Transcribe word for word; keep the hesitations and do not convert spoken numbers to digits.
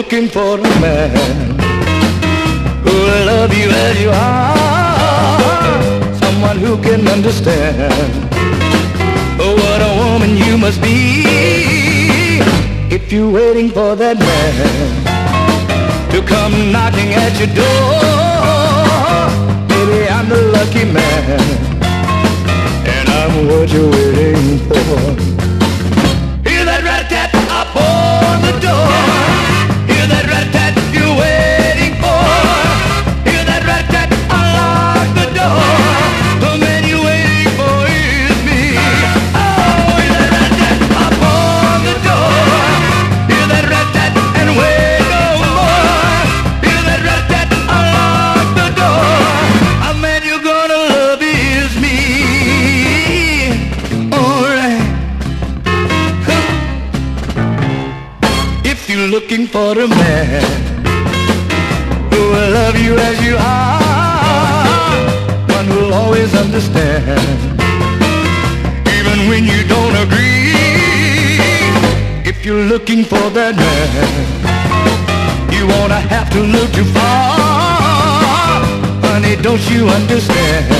looking for a man who will love you as you are, someone who can understand what a woman you must be. If you're waiting for that man to come knocking at your door, baby, I'm the lucky man, and I'm what you're waiting for. Hear that rat-tat up on the door. Hear that rat-tat you're waiting for. Hear that rat-tat unlock the door. The man you're waiting for is me. Oh, hear that rat-tat up on the door. Hear that rat-tat and wait no more. Hear that rat-tat unlock the door. A man you're gonna love is me. Alright. If you're looking for a man who will love you as you are, one who'll always understand, even when you don't agree. If you're looking for that man, you won't have to look too far. Honey, don't you understand?